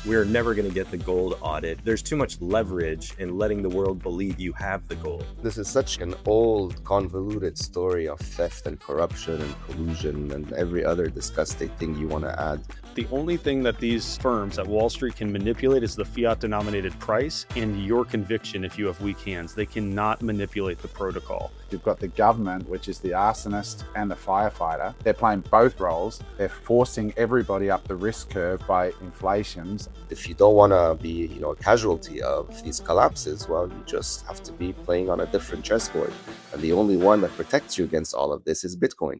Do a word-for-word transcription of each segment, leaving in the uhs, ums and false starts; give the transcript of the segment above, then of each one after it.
we're never going to get the gold audit. There's too much leverage in letting the world believe you have the gold. This is such an old, convoluted story of theft and corruption and collusion and every other disgusting thing you want to add. The only thing that these firms at Wall Street can manipulate is the fiat-denominated price and your conviction if you have weak hands. They cannot manipulate the protocol. You've got the government, which is the arsonist and the firefighter. They're playing both roles. They're forcing everybody up the risk curve by inflations. If you don't want to be, you know, a casualty of these collapses, well, you just have to be playing on a different chessboard. And the only one that protects you against all of this is Bitcoin.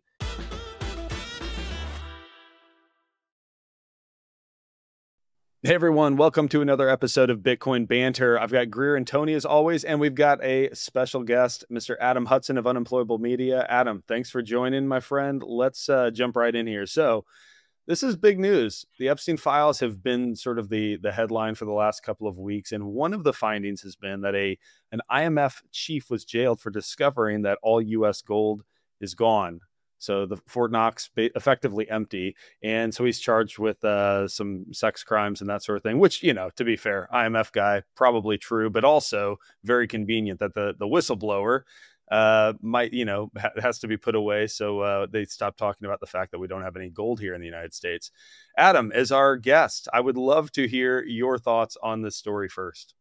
Hey everyone, welcome to another episode of Bitcoin Banter. I've got Greer and Tony as always, and we've got a special guest, Mister Adam Hudson of Unemployable Media. Adam, thanks for joining, my friend. Let's uh, jump right in here. So this is big news. The Epstein files have been sort of the, the headline for the last couple of weeks, and one of the findings has been that a an I M F chief was jailed for discovering that all U S gold is gone. So the Fort Knox effectively empty. And so he's charged with uh, some sex crimes and that sort of thing, which, you know, to be fair, I M F guy, probably true, but also very convenient that the, the whistleblower uh, might, you know, ha- has to be put away. So uh, they stopped talking about the fact that we don't have any gold here in the United States. Adam, as our guest, I would love to hear your thoughts on this story first.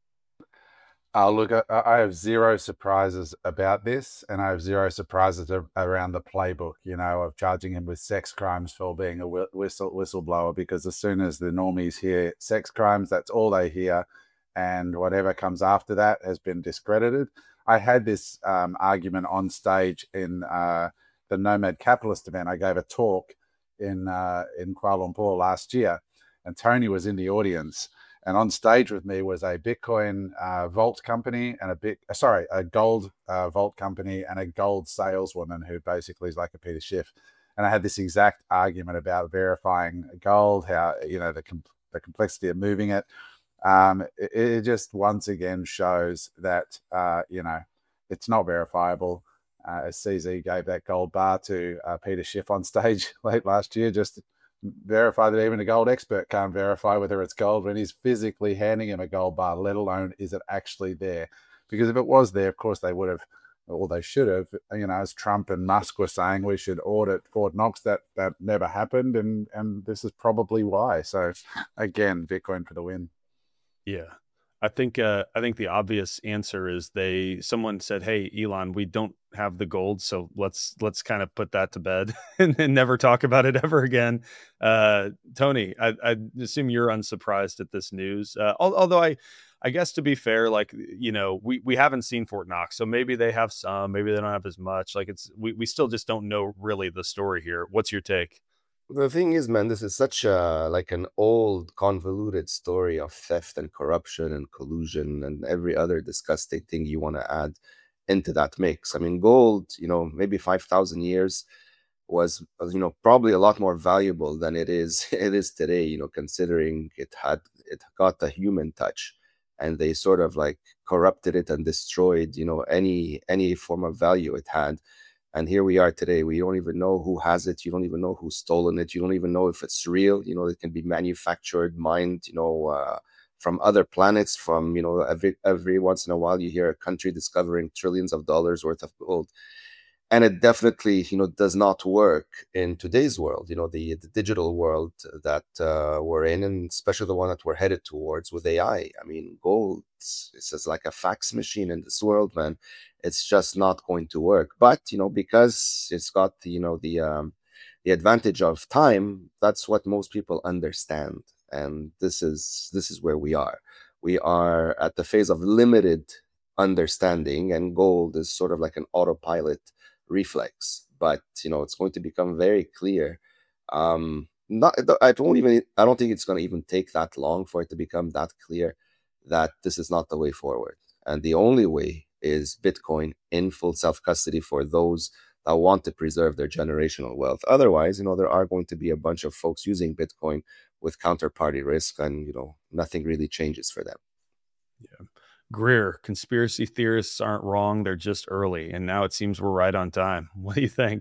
Oh, look, I, I have zero surprises about this, and I have zero surprises around the playbook, you know, of charging him with sex crimes for being a whistle whistleblower, because as soon as the normies hear sex crimes, that's all they hear, and whatever comes after that has been discredited. I had this um, argument on stage in uh, the Nomad Capitalist event. I gave a talk in, uh, in Kuala Lumpur last year, and Tony was in the audience. And on stage with me was a Bitcoin uh, vault company and a bit, sorry, a gold uh, vault company and a gold saleswoman who basically is like a Peter Schiff. And I had this exact argument about verifying gold, how, you know, the com- the complexity of moving it. Um, it. It just once again shows that, uh, you know, it's not verifiable. Uh, as C Z gave that gold bar to uh, Peter Schiff on stage late last year, just verify that even a gold expert can't verify whether it's gold when he's physically handing him a gold bar, let alone is it actually there. Because if it was there, of course they would have, or they should have, you know, as Trump and Musk were saying, we should audit Fort Knox. That that never happened, and and this is probably why. So again, Bitcoin for the win. Yeah. I think uh, I think the obvious answer is they someone said, "Hey, Elon, we don't have the gold, so let's let's kind of put that to bed and, and never talk about it ever again." Uh, Tony, I, I assume you're unsurprised at this news. Uh, although I, I guess to be fair, like you know, we we haven't seen Fort Knox, so maybe they have some, maybe they don't have as much. Like it's we we still just don't know really the story here. What's your take? The thing is, man, this is such a like an old, convoluted story of theft and corruption and collusion and every other disgusting thing you want to add into that mix. I mean, gold, you know, maybe five thousand years was, you know, probably a lot more valuable than it is it is today, you know, considering it had it got the human touch, and they sort of like corrupted it and destroyed, you know, any any form of value it had. And here we are today. We don't even know who has it. You don't even know who's stolen it. You don't even know if it's real. You know, it can be manufactured, mined, you know, uh, from other planets. From, you know, every every once in a while you hear a country discovering trillions of dollars worth of gold. And it definitely, you know, does not work in today's world, you know, the, the digital world that uh, we're in, and especially the one that we're headed towards with A I. I mean, gold, it's just like a fax machine in this world, man. It's just not going to work. But, you know, because it's got, the, you know, the um, the advantage of time, that's what most people understand. And this is this is where we are. We are at the phase of limited understanding, and gold is sort of like an autopilot reflex. But you know, it's going to become very clear. Um, not, I don't even. I don't think it's going to even take that long for it to become that clear that this is not the way forward. And the only way is Bitcoin in full self custody for those that want to preserve their generational wealth. Otherwise, you know, there are going to be a bunch of folks using Bitcoin with counterparty risk, and you know, nothing really changes for them. Yeah. Greer, conspiracy theorists aren't wrong. They're just early. And now it seems we're right on time. What do you think?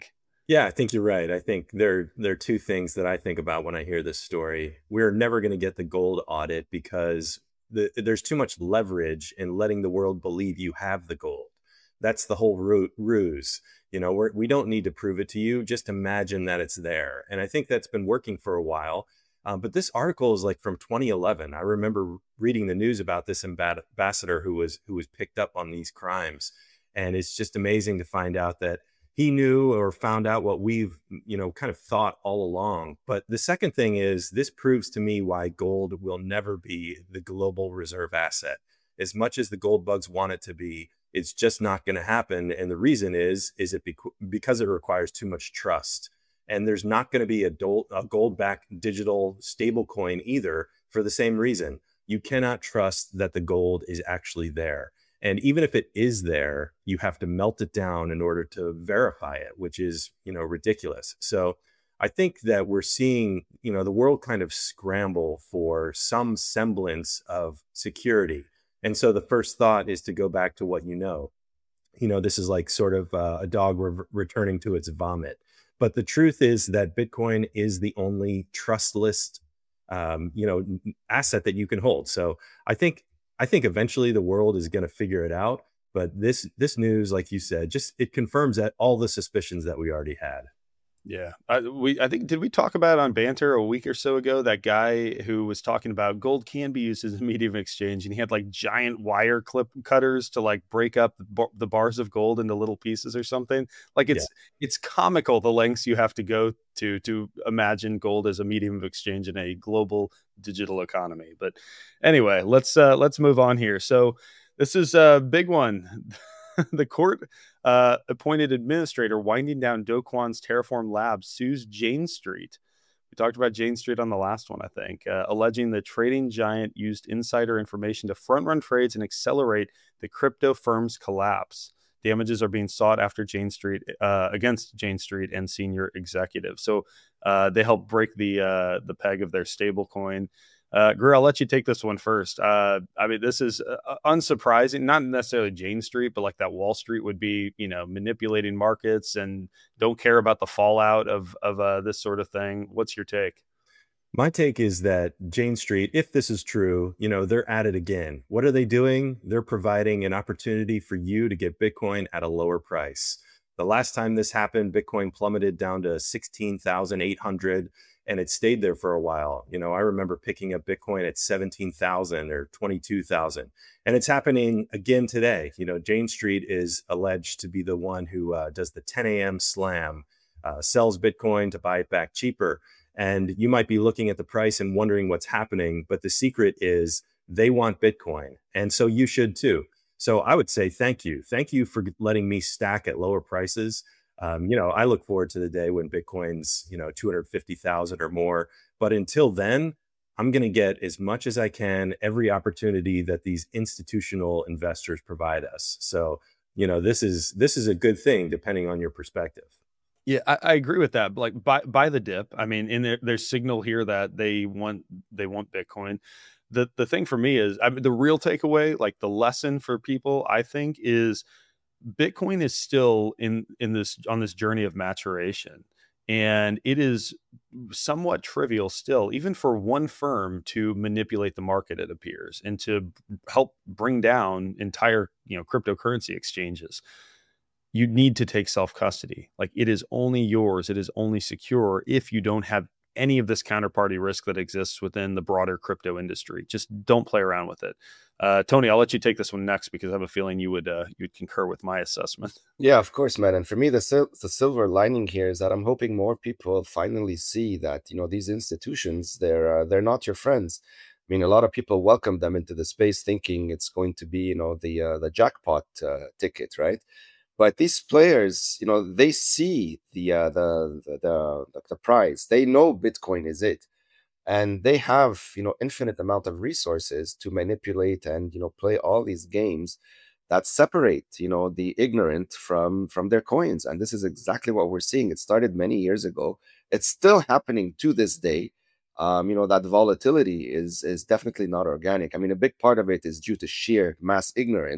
Yeah, I think you're right. I think there there are two things that I think about when I hear this story. We're never going to get the gold audit because the, there's too much leverage in letting the world believe you have the gold. That's the whole ru- ruse. You know, we're, we don't need to prove it to you. Just imagine that it's there. And I think that's been working for a while. Um, but this article is like from twenty eleven. I remember reading the news about this amba- ambassador who was who was picked up on these crimes, and it's just amazing to find out that he knew or found out what we've, you know, kind of thought all along. But the second thing is this proves to me why gold will never be the global reserve asset. As much as the gold bugs want it to be, it's just not going to happen. And the reason is, is it bec- because it requires too much trust. And there's not going to be a, do- a gold-backed digital stable coin either for the same reason. You cannot trust that the gold is actually there. And even if it is there, you have to melt it down in order to verify it, which is, you know, ridiculous. So I think that we're seeing, you know, the world kind of scramble for some semblance of security. And so the first thought is to go back to what you know. You know, this is like sort of uh, a dog re- returning to its vomit. But the truth is that Bitcoin is the only trustless, um, you know, asset that you can hold. So I think I think eventually the world is going to figure it out. But this this news, like you said, just it confirms that all the suspicions that we already had. Yeah, I, we I think did we talk about on Banter a week or so ago that guy who was talking about gold can be used as a medium of exchange, and he had like giant wire clip cutters to like break up the, bar, the bars of gold into little pieces or something. Like it's yeah. it's comical the lengths you have to go to to imagine gold as a medium of exchange in a global digital economy. But anyway, let's uh, let's move on here. So this is a big one. The court uh, appointed administrator winding down Do Kwon's Terraform Labs sues Jane Street. We talked about Jane Street on the last one, I think, uh, alleging the trading giant used insider information to front-run trades and accelerate the crypto firm's collapse. Damages are being sought after Jane Street uh, against Jane Street and senior executives. So uh, they helped break the uh, the peg of their stablecoin. Uh, Greer, I'll let you take this one first. Uh, I mean, this is uh, unsurprising, not necessarily Jane Street, but like that Wall Street would be, you know, manipulating markets and don't care about the fallout of of uh, this sort of thing. What's your take? My take is that Jane Street, if this is true, you know, they're at it again. What are they doing? They're providing an opportunity for you to get Bitcoin at a lower price. The last time this happened, Bitcoin plummeted down to sixteen thousand eight hundred and it stayed there for a while. You know, I remember picking up Bitcoin at seventeen thousand or twenty-two thousand. And it's happening again today. You know, Jane Street is alleged to be the one who uh, does the ten a.m. slam, uh, sells Bitcoin to buy it back cheaper. And you might be looking at the price and wondering what's happening. But the secret is they want Bitcoin. And so you should too. So I would say thank you. Thank you for letting me stack at lower prices. Um, you know, I look forward to the day when Bitcoin's, you know, two hundred fifty thousand or more. But until then, I'm going to get as much as I can, every opportunity that these institutional investors provide us. So, you know, this is this is a good thing, depending on your perspective. Yeah, I, I agree with that. Like by by the dip, I mean, in there, there's signal here that they want they want Bitcoin. The the thing for me is, I mean, the real takeaway, like the lesson for people, I think, is Bitcoin is still in in this on this journey of maturation, and it is somewhat trivial still, even for one firm to manipulate the market. It appears, and to help bring down entire you know cryptocurrency exchanges. You need to take self custody. Like it is only yours. It is only secure if you don't have any of this counterparty risk that exists within the broader crypto industry. Just don't play around with it. Uh, Tony, I'll let you take this one next because I have a feeling you would uh, you would concur with my assessment. Yeah, of course, man. And for me, the sil- the silver lining here is that I'm hoping more people finally see that you know these institutions they're uh, they're not your friends. I mean, a lot of people welcome them into the space thinking it's going to be you know the uh, the jackpot uh, ticket, right? But these players, you know, they see the uh, the, the the the prize. They know Bitcoin is it, and they have you know infinite amount of resources to manipulate and you know play all these games that separate you know the ignorant from from their coins. And this is exactly what we're seeing. It started many years ago. It's still happening to this day. Um, you know that volatility is is definitely not organic. I mean, a big part of it is due to sheer mass ignorance.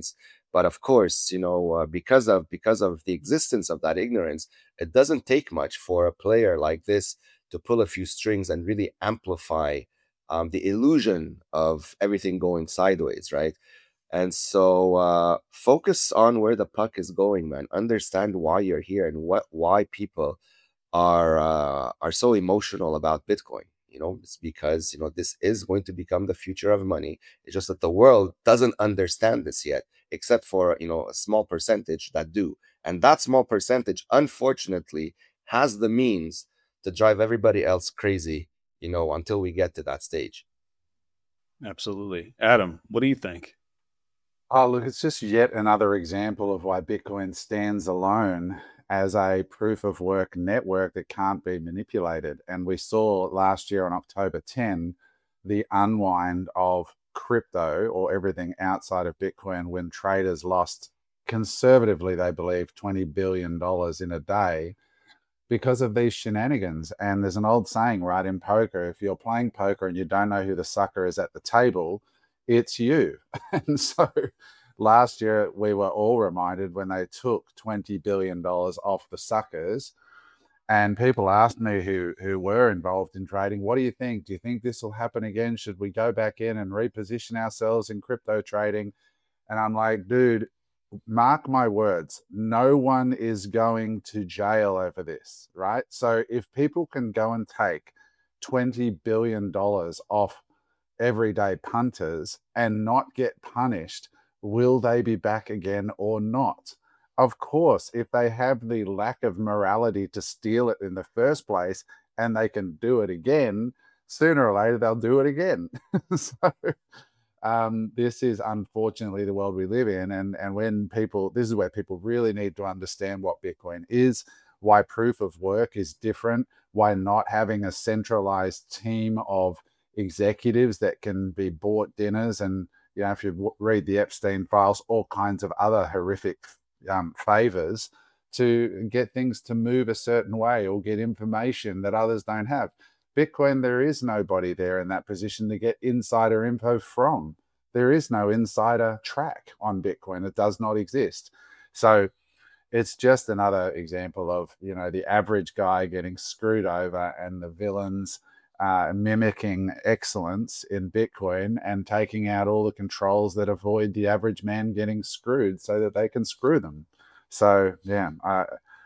But of course, you know, uh, because of because of the existence of that ignorance, it doesn't take much for a player like this to pull a few strings and really amplify um, the illusion of everything going sideways, right? And so uh, focus on where the puck is going, man. Understand why you're here and what why people are uh, are so emotional about Bitcoin. You know, it's because, you know, this is going to become the future of money. It's just that the world doesn't understand this yet, except for, you know, a small percentage that do. And that small percentage, unfortunately, has the means to drive everybody else crazy, you know, until we get to that stage. Absolutely. Adam, what do you think? Oh, look, it's just yet another example of why Bitcoin stands alone as a proof of work network that can't be manipulated. And we saw last year on October tenth the unwind of crypto or everything outside of Bitcoin when traders lost, conservatively, they believe, twenty billion dollars in a day because of these shenanigans. And there's an old saying, right, in poker, if you're playing poker and you don't know who the sucker is at the table, it's you. And so last year we were all reminded when they took twenty billion dollars off the suckers, and people asked me who who were involved in trading, what do you think? Do you think this will happen again? Should we go back in and reposition ourselves in crypto trading? And I'm like, dude, mark my words, no one is going to jail over this, right? So if people can go and take twenty billion dollars off everyday punters and not get punished, will they be back again or not? Of course, if they have the lack of morality to steal it in the first place and they can do it again, sooner or later they'll do it again. So um, this is unfortunately the world we live in. And, and when people, this is where people really need to understand what Bitcoin is, why proof of work is different, why not having a centralized team of executives that can be bought dinners, and, you know, if you w- read the Epstein files, all kinds of other horrific um, favors to get things to move a certain way or get information that others don't have. Bitcoin, there is nobody there in that position to get insider info from. There is no insider track on Bitcoin. It does not exist. So it's just another example of, you know, the average guy getting screwed over and the villains uh, mimicking excellence in Bitcoin and taking out all the controls that avoid the average man getting screwed so that they can screw them. So, yeah, I,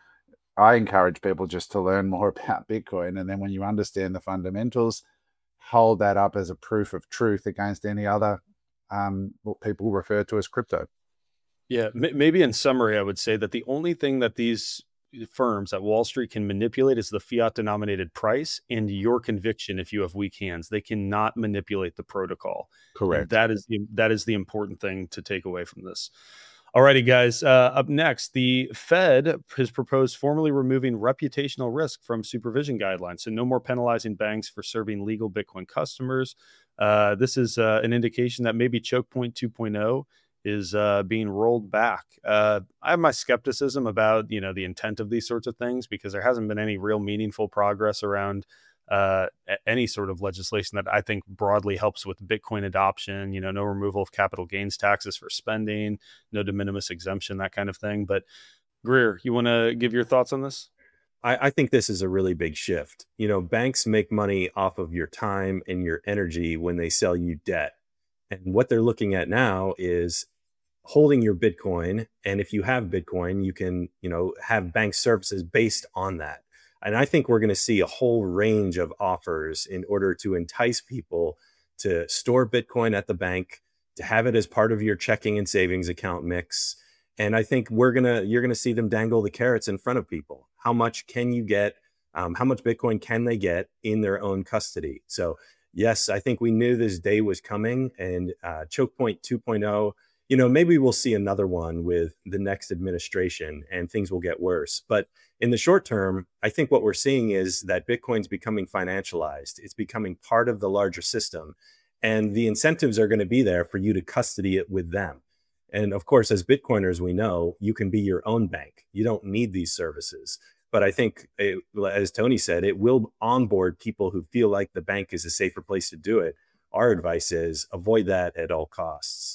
I encourage people just to learn more about Bitcoin. And then when you understand the fundamentals, hold that up as a proof of truth against any other, um, what people refer to as crypto. Yeah, m- maybe in summary, I would say that the only thing that these firms at Wall Street can manipulate is the fiat denominated price and your conviction. If you have weak hands, they cannot manipulate the protocol. Correct. And that is the, that is the important thing to take away from this. Alrighty, guys. Uh, up next, the Fed has proposed formally removing reputational risk from supervision guidelines. So no more penalizing banks for serving legal Bitcoin customers. Uh, this is uh, an indication that maybe Choke Point two point oh is uh, being rolled back. Uh, I have my skepticism about, you know, the intent of these sorts of things, because there hasn't been any real meaningful progress around uh, any sort of legislation that I think broadly helps with Bitcoin adoption. You know, no removal of capital gains taxes for spending, no de minimis exemption, that kind of thing. But Greer, you want to give your thoughts on this? I, I think this is a really big shift. You know, banks make money off of your time and your energy when they sell you debt. And what they're looking at now is holding your Bitcoin. And if you have Bitcoin, you can, you know, have bank services based on that. And I think we're going to see a whole range of offers in order to entice people to store Bitcoin at the bank, to have it as part of your checking and savings account mix. And I think we're going to, you're going to see them dangle the carrots in front of people. How much can you get? Um, how much Bitcoin can they get in their own custody? So yes, I think we knew this day was coming, and uh, Choke Point two point oh, you know, maybe we'll see another one with the next administration and things will get worse. But in the short term, I think what we're seeing is that Bitcoin's becoming financialized. It's becoming part of the larger system. And the incentives are going to be there for you to custody it with them. And of course, as Bitcoiners, we know you can be your own bank. You don't need these services. But I think, it, as Tony said, it will onboard people who feel like the bank is a safer place to do it. Our advice is avoid that at all costs.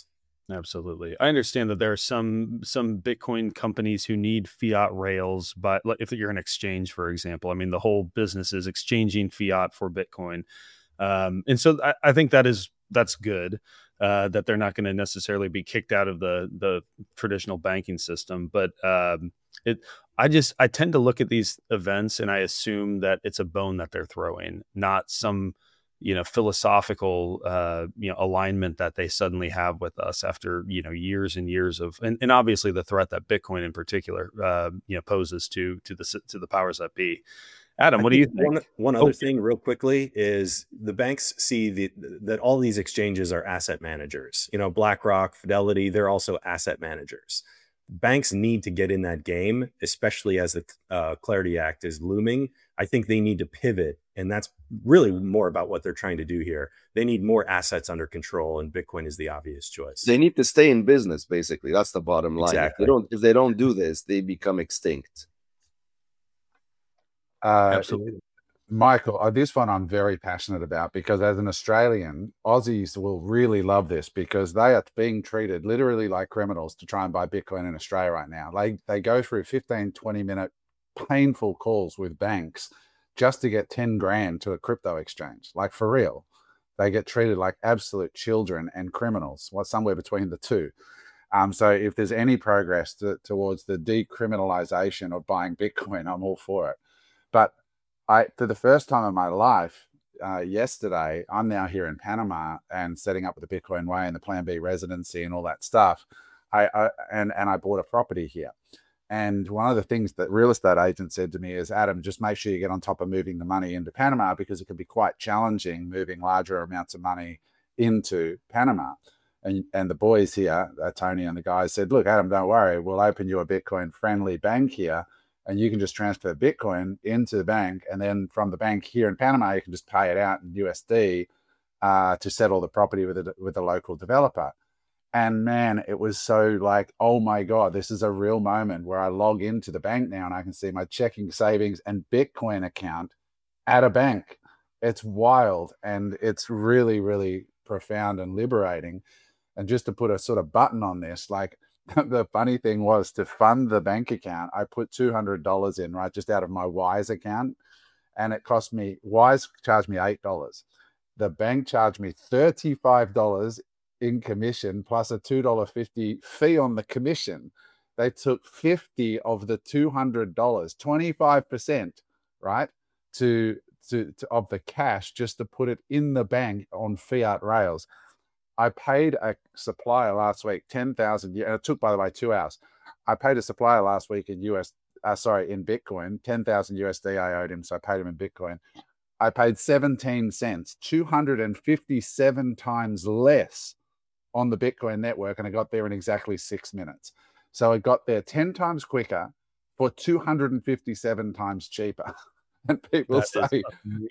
Absolutely. I understand that there are some some Bitcoin companies who need fiat rails, but like if you're an exchange, for example, I mean, the whole business is exchanging fiat for Bitcoin. Um, and so I, I think that is that's good, uh, that they're not going to necessarily be kicked out of the the traditional banking system. But um, it, I just I tend to look at these events and I assume that it's a bone that they're throwing, not some you know philosophical uh, you know alignment that they suddenly have with us after you know years and years of and, and obviously the threat that Bitcoin in particular uh, you know poses to to the to the powers that be. Adam, I what do you think think? one one Oh, other thing real quickly is the banks see the, that all these exchanges are asset managers. You know, BlackRock, Fidelity, they're also asset managers. Banks need to get in that game, especially as the uh, Clarity Act is looming. I think they need to pivot, and that's really more about what they're trying to do here. They need more assets under control, and Bitcoin is the obvious choice. They need to stay in business, basically. That's the bottom line. If they Exactly. don't, if they don't do this, they become extinct. Uh, absolutely. Michael, uh, this one I'm very passionate about because as an Australian, Aussies will really love this because they are being treated literally like criminals to try and buy Bitcoin in Australia right now. They, they go through fifteen, twenty minute painful calls with banks just to get ten grand to a crypto exchange. Like for real. They get treated like absolute children and criminals, well, somewhere between the two. Um, so if there's any progress to, towards the decriminalization of buying Bitcoin, I'm all for it. But I, for the first time in my life, uh, yesterday, I'm now here in Panama and setting up with the Bitcoin Way and the Plan B residency and all that stuff. I, I and and I bought a property here. And one of the things that real estate agent said to me is, Adam, just make sure you get on top of moving the money into Panama because it can be quite challenging moving larger amounts of money into Panama. And and the boys here, uh, Tony and the guys said, look, Adam, don't worry, we'll open you a Bitcoin friendly bank here. And you can just transfer Bitcoin into the bank. And then from the bank here in Panama, you can just pay it out in U S D uh, to settle the property with a, with a local developer. And man, it was so like, oh my God, this is a real moment where I log into the bank now and I can see my checking, savings, and Bitcoin account at a bank. It's wild. And it's really, really profound and liberating. And just to put a sort of button on this, like, the funny thing was to fund the bank account, I put two hundred dollars in, right, just out of my Wise account. And it cost me, Wise charged me eight dollars. The bank charged me thirty-five dollars in commission plus a two dollars and fifty cents fee on the commission. They took fifty of the two hundred dollars, twenty-five percent, right, to, to, to of the cash just to put it in the bank on fiat rails. I paid a supplier last week ten thousand, and it took, by the way, two hours. I paid a supplier last week in U S, uh, sorry, in Bitcoin, ten thousand U S D I owed him, so I paid him in Bitcoin. I paid seventeen cents, two hundred fifty-seven times less on the Bitcoin network, and I got there in exactly six minutes. So I got there ten times quicker for two hundred fifty-seven times cheaper. And people that say,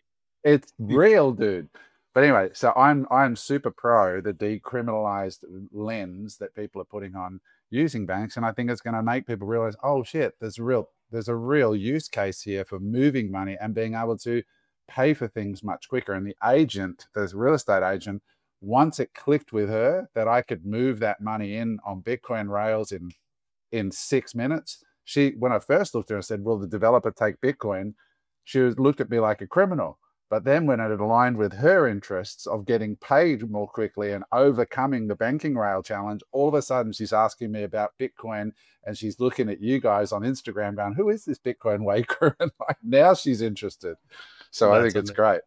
it's real, dude. But anyway, so I'm I'm super pro the decriminalized lens that people are putting on using banks, and I think it's going to make people realize, oh shit, there's real there's a real use case here for moving money and being able to pay for things much quicker. And the agent, the real estate agent, once it clicked with her that I could move that money in on Bitcoin rails in in six minutes, she when I first looked at her and said, will the developer take Bitcoin? She was, looked at me like a criminal. But then when it aligned with her interests of getting paid more quickly and overcoming the banking rail challenge, all of a sudden she's asking me about Bitcoin and she's looking at you guys on Instagram going, who is this Bitcoin Way crew? And like, now she's interested. So That's I think it's amazing. Great.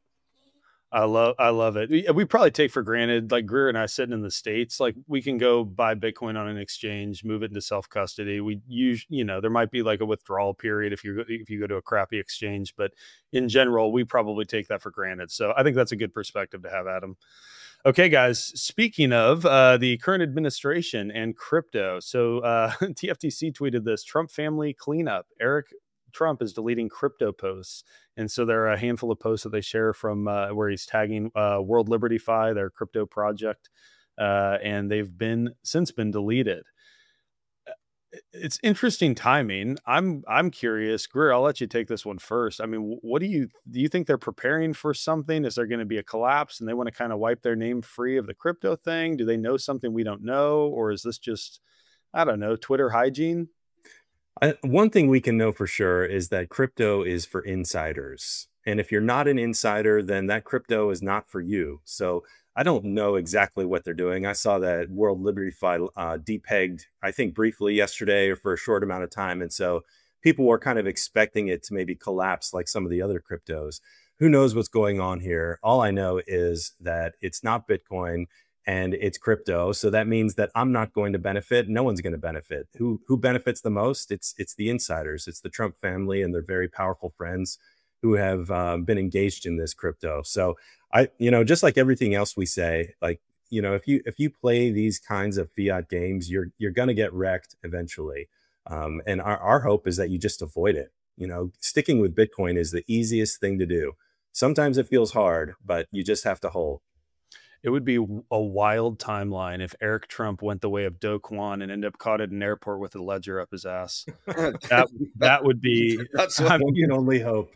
I love, I love it. We, we probably take for granted, like Greer and I sitting in the States, like we can go buy Bitcoin on an exchange, move it into self custody. We use, you know, there might be like a withdrawal period if you if you go to a crappy exchange, but in general, we probably take that for granted. So I think that's a good perspective to have, Adam. Okay, guys. Speaking of uh, the current administration and crypto, so uh, T F T C tweeted this: Trump family cleanup. Eric Trump is deleting crypto posts. And so there are a handful of posts that they share from uh, where he's tagging uh, World Liberty Fi, their crypto project, uh, and they've been since been deleted. It's interesting timing. I'm I'm curious, Greer. I'll let you take this one first. I mean, what do you do? You think they're preparing for something? Is there going to be a collapse, and they want to kind of wipe their name free of the crypto thing? Do they know something we don't know, or is this just, I don't know, Twitter hygiene? I, one thing we can know for sure is that crypto is for insiders. And if you're not an insider, then that crypto is not for you. So I don't know exactly what they're doing. I saw that World Liberty File uh, depegged, I think, briefly yesterday or for a short amount of time. And so people were kind of expecting it to maybe collapse like some of the other cryptos. Who knows what's going on here? All I know is that it's not Bitcoin and it's crypto. So that means that I'm not going to benefit. No one's going to benefit. Who who benefits the most? It's it's the insiders. It's the Trump family and their very powerful friends who have um, been engaged in this crypto. So I, you know, just like everything else we say, like, you know, if you if you play these kinds of fiat games, you're you're going to get wrecked eventually. Um, and our, our hope is that you just avoid it. You know, sticking with Bitcoin is the easiest thing to do. Sometimes it feels hard, but you just have to hold. It would be a wild timeline if Eric Trump went the way of Do Kwon and ended up caught at an airport with a ledger up his ass. That that would be, That's One what I mean, can only hope.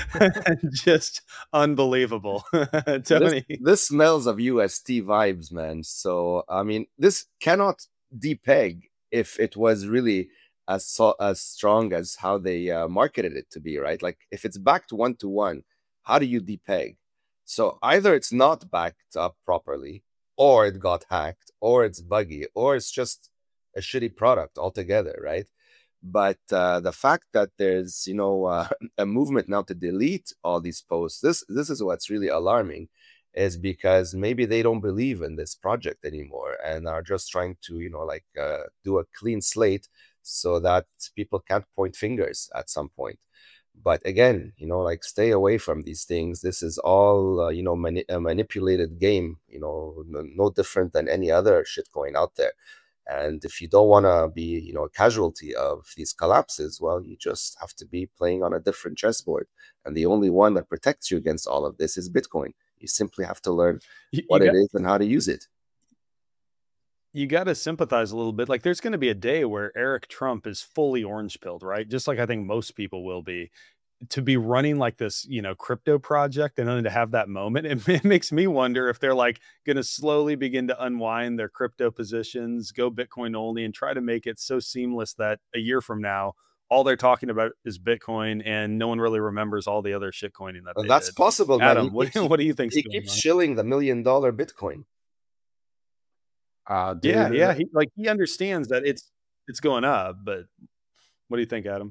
just unbelievable. this, Tony, this smells of U S T vibes, man. So I mean, this cannot depeg if it was really as so, as strong as how they uh, marketed it to be, right? Like if it's backed one to one, how do you depeg? So either it's not backed up properly, or it got hacked, or it's buggy, or it's just a shitty product altogether, right? But uh, the fact that there's, you know, uh, a movement now to delete all these posts, this this is what's really alarming, is because maybe they don't believe in this project anymore and are just trying to, you know, like uh, do a clean slate so that people can't point fingers at some point. But again, you know, like stay away from these things. This is all, uh, you know, mani- a manipulated game, you know, no, no different than any other shit going out there. And if you don't want to be, you know, a casualty of these collapses, well, you just have to be playing on a different chessboard. And the only one that protects you against all of this is Bitcoin. You simply have to learn you, what you it got is and how to use it. you got to sympathize a little bit. Like there's going to be a day where Eric Trump is fully orange pilled, right? Just like I think most people will be. To be running like this, you know, crypto project and then to have that moment, it, it makes me wonder if they're like going to slowly begin to unwind their crypto positions, go Bitcoin only, and try to make it so seamless that a year from now, all they're talking about is Bitcoin and no one really remembers all the other shit coining that And they that's did. possible, man. Adam, He what, keeps, what do you think's he going keeps on? shilling the million dollar Bitcoin. Uh, Yeah, dude, yeah. He like he understands that it's it's going up, but what do you think, Adam?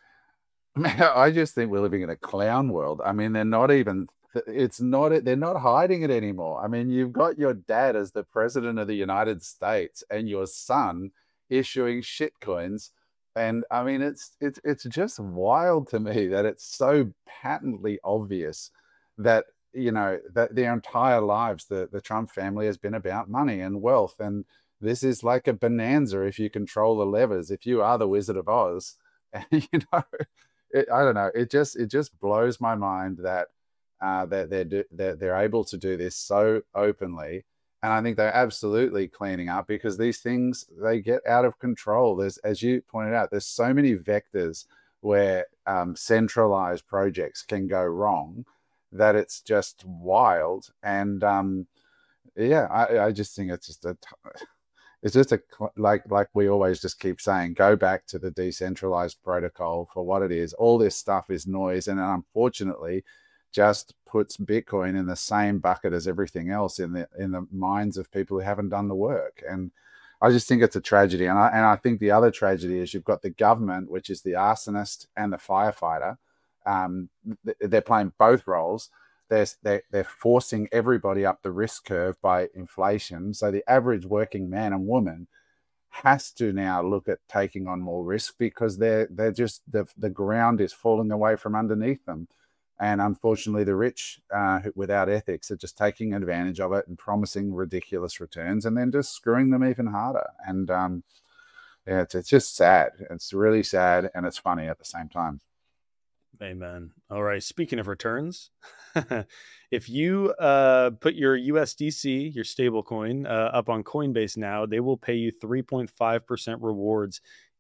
I just think we're living in a clown world. I mean, they're not even, it's not, they're not hiding it anymore. I mean, you've got your dad as the president of the United States and your son issuing shitcoins. And I mean, it's, it's, it's just wild to me that it's so patently obvious that, you know, that their entire lives, the, the Trump family has been about money and wealth. And this is like a bonanza if you control the levers, if you are the Wizard of Oz. And, you know, it, I don't know. It just it just blows my mind that uh, that they're, do, they're they're able to do this so openly, and I think they're absolutely cleaning up because these things they get out of control. There's, as you pointed out, there's so many vectors where um, centralized projects can go wrong that it's just wild. And um, yeah, I, I just think it's just a. T- It's just a like like we always just keep saying, go back to the decentralized protocol for what it is. All this stuff is noise, and unfortunately, just puts Bitcoin in the same bucket as everything else in the in the minds of people who haven't done the work. And I just think it's a tragedy. And I and I think the other tragedy is you've got the government, which is the arsonist and the firefighter. Um, they're playing both roles. They're, they're, they're forcing everybody up the risk curve by inflation. So the average working man and woman has to now look at taking on more risk because they're they're just the the ground is falling away from underneath them. And unfortunately, the rich, uh, without ethics, are just taking advantage of it and promising ridiculous returns, and then just screwing them even harder. And um, yeah, it's it's just sad. It's really sad, and it's funny at the same time. Amen. All right. Speaking of returns, if you uh, put your U S D C, your stable coin, uh, up on Coinbase now, they will pay you three point five percent rewards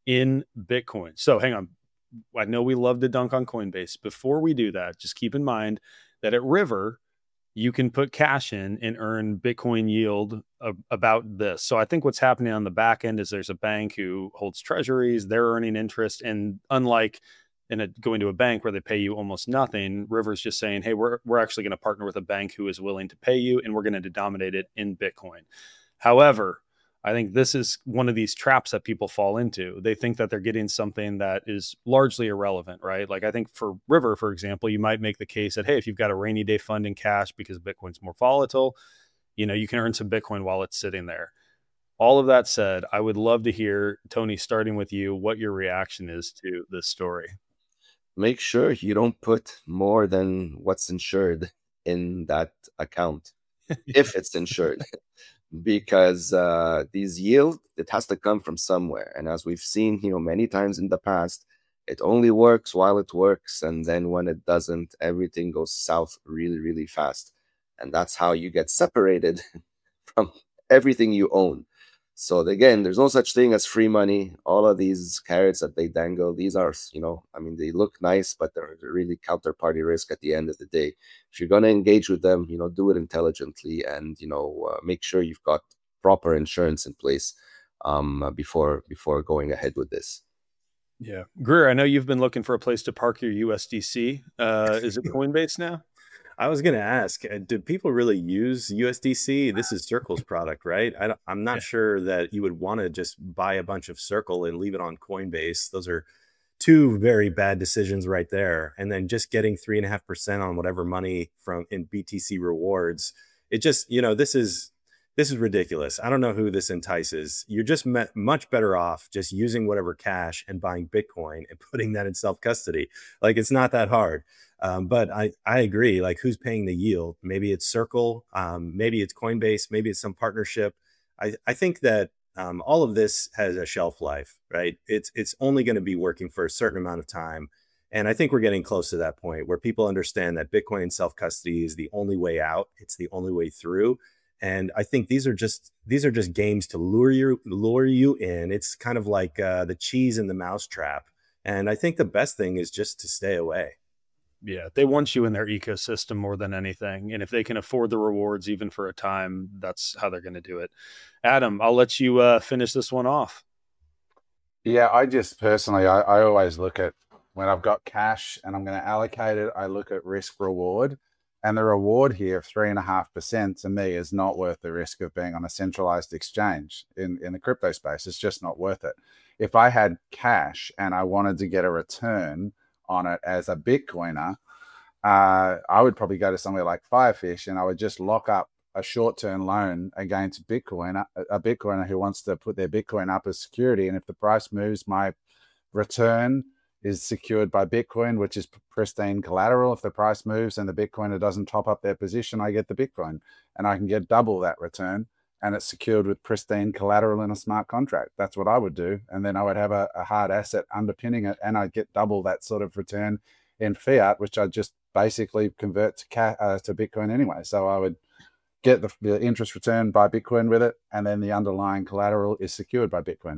in Bitcoin. So hang on. I know we love to dunk on Coinbase. Before we do that, just keep in mind that at River, you can put cash in and earn Bitcoin yield uh, about this. So I think what's happening on the back end is there's a bank who holds treasuries. They're earning interest. And unlike in a, going to a bank where they pay you almost nothing, River's just saying, hey, we're, we're actually going to partner with a bank who is willing to pay you, and we're going to denominate it in Bitcoin. However, I think this is one of these traps that people fall into. They think that they're getting something that is largely irrelevant, right? Like I think for River, for example, you might make the case that, hey, if you've got a rainy day fund in cash because Bitcoin's more volatile, you know, you can earn some Bitcoin while it's sitting there. All of that said, I would love to hear, Tony, starting with you, what your reaction is to this story. Make sure you don't put more than what's insured in that account, if it's insured. Because uh, these yield, it has to come from somewhere. And as we've seen, you know, many times in the past, it only works while it works. And then when it doesn't, everything goes south really, really fast. And that's how you get separated from everything you own. So again, there's no such thing as free money. All of these carrots that they dangle, these are, you know, I mean, they look nice, but they're really counterparty risk at the end of the day. If you're going to engage with them, you know, do it intelligently, and, you know, uh, make sure you've got proper insurance in place um, before before going ahead with this. Yeah. Greer, I know you've been looking for a place to park your U S D C. Uh, is it Coinbase now? I was going to ask, uh, do people really use U S D C? This is Circle's product, right? I don't, I'm not yeah. sure that you would want to just buy a bunch of Circle and leave it on Coinbase. Those are two very bad decisions right there. And then just getting three and a half percent on whatever money from in B T C rewards. It just, you know, this is, this is ridiculous. I don't know who this entices. You're just met, much better off just using whatever cash and buying Bitcoin and putting that in self-custody. Like, it's not that hard. Um, but I, I agree. Like, who's paying the yield? Maybe it's Circle. Um, maybe it's Coinbase. Maybe it's some partnership. I, I think that um, all of this has a shelf life, right? It's, it's only going to be working for a certain amount of time. And I think we're getting close to that point where people understand that Bitcoin and self-custody is the only way out. It's the only way through. And I think these are just these are just games to lure you lure you in. It's kind of like uh, the cheese in the mousetrap. And I think the best thing is just to stay away. Yeah, they want you in their ecosystem more than anything. And if they can afford the rewards, even for a time, that's how they're going to do it. Adam, I'll let you uh, finish this one off. Yeah, I just personally, I, I always look at when I've got cash and I'm going to allocate it, I look at risk reward. And the reward here of three and a half percent to me is not worth the risk of being on a centralized exchange in, in the crypto space. It's just not worth it. If I had cash and I wanted to get a return on it as a Bitcoiner, uh, I would probably go to somewhere like Firefish and I would just lock up a short-term loan against Bitcoin, a Bitcoiner who wants to put their Bitcoin up as security. And if the price moves, my return is secured by Bitcoin, which is pristine collateral. If the price moves and the Bitcoiner doesn't top up their position, I get the Bitcoin and I can get double that return, and it's secured with pristine collateral in a smart contract. That's what I would do. And then I would have a, a hard asset underpinning it, and I'd get double that sort of return in fiat, which I'd just basically convert to ca- uh, to Bitcoin anyway. So I would get the, the interest return by Bitcoin with it, and then the underlying collateral is secured by Bitcoin.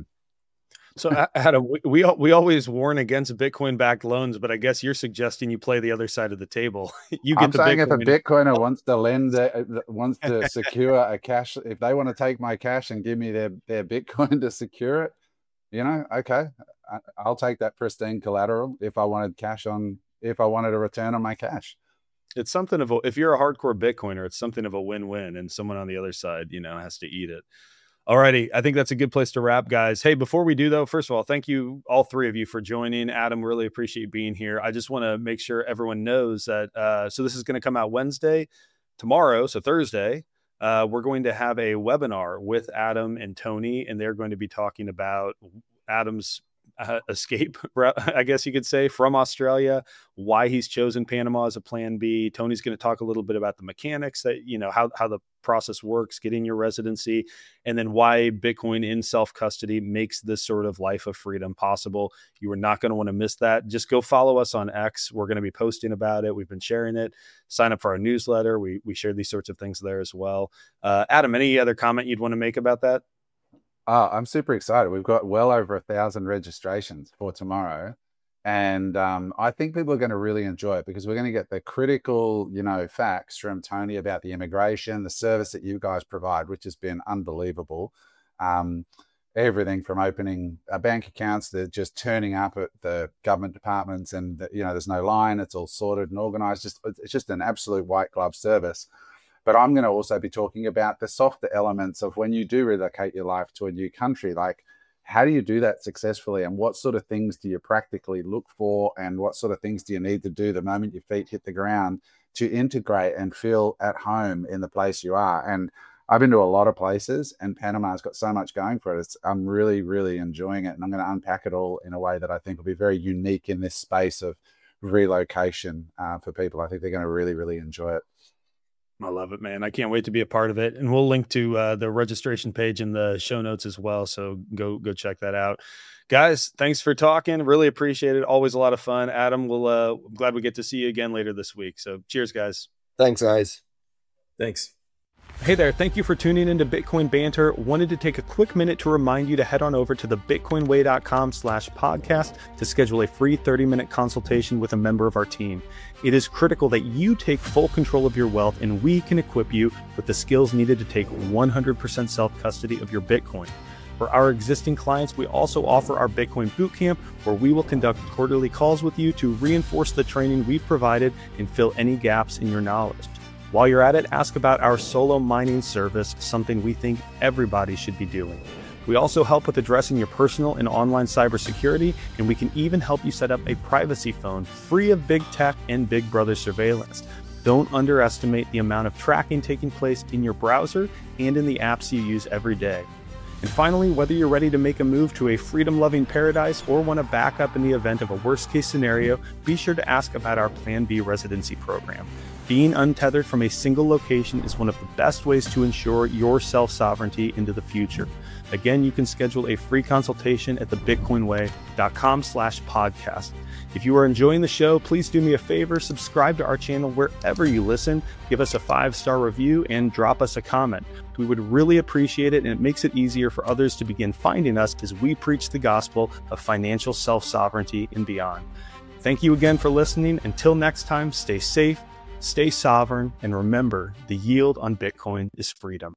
So, Adam, we, we we always warn against Bitcoin-backed loans, but I guess you're suggesting you play the other side of the table. You get I'm the saying Bitcoin. If a Bitcoiner wants to lend, uh, wants to secure a cash, if they want to take my cash and give me their, their Bitcoin to secure it, you know, okay, I, I'll take that pristine collateral if I wanted cash on, if I wanted a return on my cash. It's something of a, if you're a hardcore Bitcoiner, it's something of a win-win, and someone on the other side, you know, has to eat it. Alrighty, I think that's a good place to wrap, guys. Hey, before we do, though, first of all, thank you, all three of you, for joining. Adam, really appreciate you being here. I just want to make sure everyone knows that, uh, so this is going to come out Wednesday. Tomorrow, so Thursday, uh, we're going to have a webinar with Adam and Tony, and they're going to be talking about Adam's uh, escape, I guess you could say, from Australia, why he's chosen Panama as a plan B. Tony's going to talk a little bit about the mechanics, that, you know, how, how the process works, getting your residency, and then why Bitcoin in self-custody makes this sort of life of freedom possible. You are not going to want to miss that. Just go follow us on X. We're going to be posting about it. We've been sharing it. Sign up for our newsletter. We we share these sorts of things there as well. Uh, Adam, any other comment you'd want to make about that? Oh, I'm super excited. We've got well over a thousand registrations for tomorrow. And um, I think people are going to really enjoy it because we're going to get the critical, you know, facts from Tony about the immigration, the service that you guys provide, which has been unbelievable. Um, everything from opening uh, bank accounts to just turning up at the government departments and, the, you know, there's no line. It's all sorted and organized. Just It's just an absolute white glove service. But I'm going to also be talking about the softer elements of when you do relocate your life to a new country, like how do you do that successfully and what sort of things do you practically look for and what sort of things do you need to do the moment your feet hit the ground to integrate and feel at home in the place you are. And I've been to a lot of places and Panama's got so much going for it. It's, I'm really, really enjoying it. And I'm going to unpack it all in a way that I think will be very unique in this space of relocation uh, for people. I think they're going to really, really enjoy it. I love it, man. I can't wait to be a part of it. And we'll link to uh, the registration page in the show notes as well. So go, go check that out. Guys, thanks for talking. Really appreciate it. Always a lot of fun. Adam, we'll, uh, I'm glad we get to see you again later this week. So cheers, guys. Thanks, guys. Thanks. Hey there, thank you for tuning into Bitcoin Banter. Wanted to take a quick minute to remind you to head on over to the bitcoinway.com slash podcast to schedule a free thirty minute consultation with a member of our team. It is critical that you take full control of your wealth and we can equip you with the skills needed to take one hundred percent self-custody of your Bitcoin. For our existing clients, we also offer our Bitcoin Bootcamp, where we will conduct quarterly calls with you to reinforce the training we've provided and fill any gaps in your knowledge. While you're at it, ask about our solo mining service, something we think everybody should be doing. We also help with addressing your personal and online cybersecurity, and we can even help you set up a privacy phone free of big tech and big brother surveillance. Don't underestimate the amount of tracking taking place in your browser and in the apps you use every day. And finally, whether you're ready to make a move to a freedom-loving paradise or want to back up in the event of a worst-case scenario, be sure to ask about our Plan B residency program. Being untethered from a single location is one of the best ways to ensure your self-sovereignty into the future. Again, you can schedule a free consultation at the bitcoinway.com slash podcast. If you are enjoying the show, please do me a favor, subscribe to our channel wherever you listen, give us a five-star review, and drop us a comment. We would really appreciate it, and it makes it easier for others to begin finding us as we preach the gospel of financial self-sovereignty and beyond. Thank you again for listening. Until next time, stay safe, stay sovereign, and remember, the yield on Bitcoin is freedom.